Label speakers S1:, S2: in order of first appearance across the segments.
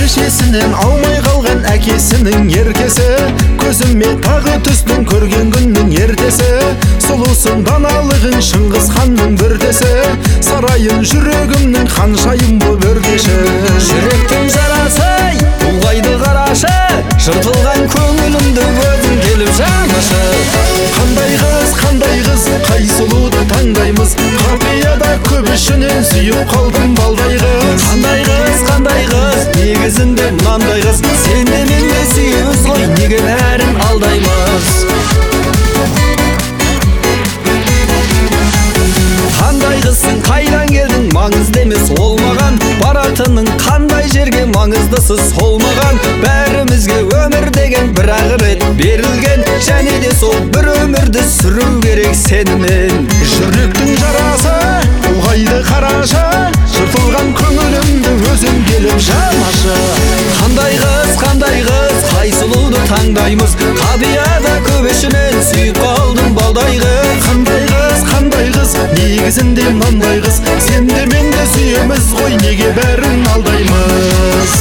S1: шешесінен алмай қалған әкесінің еркесі, көзіме тағы түстің көрген күннің ертесі. Сұлусың даналығың Шыңғыс ханның бүрдесі, сарайын жүрегімнің ханшайым боп өрдеші.
S2: Жүректің жарасы ұлғайды қарашы, жыртылған көңілімді өзің келіп жанашы.
S1: Қандай қыз, қай сұлуды таңдаймыз, қапияда көп ішінен сүйіп қалдым балдай қыз.
S2: Қандай қыз, негізінде мынандай қыз, сен де мен де сүйеміз ғой, неге бәрін алдаймыз. Қандай қызсың, қайдан келдің, маңызды емес ол маған, баратының қандай жерге маңыздысы сол маған. Бәрімізге өмір деген бір-ақ рет берілген, және де сол бір өмірді сүру керек сенімен.
S1: Жүректің жарасы ұлғайды қарашы, жыртылған көңілімді өзің келіп жанашы.
S2: Қандай қыз, қай сұлуды таңдаймыз, қапияда көп ішінен сүйіп қалдым балдай қыз.
S1: Қандай қыз, негізінде мынандай қыз, сен де мен де сүйеміз ғой, неге бәрін алдаймыз.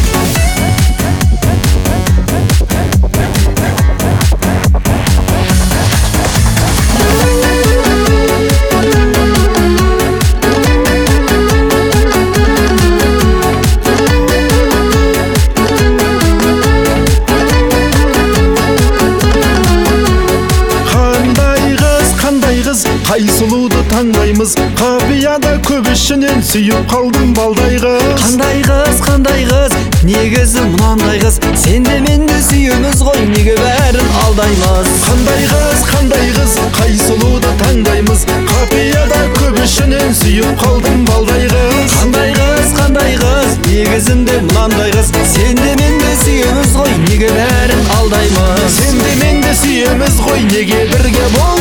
S1: Қай сұлуды таңдаймыз, қапияда көп ішінен сүйіп қалдым балдай қыз.
S2: Қандай қыз, негізі мынандай қыз, сен де мен де сүйеміз ғой, неге бәрін алдаймыз.
S1: Қандай қыз, қай сұлуды таңдаймыз, қапияда көп ішінен сүйіп қалдым балдай қыз.
S2: Қандай қыз, негізінде мынандай қыз, сен де мен де сүйеміз ғой, неге бәрін алдаймыз.
S1: Сен де мен де сүйеміз ғой, неге бірге бол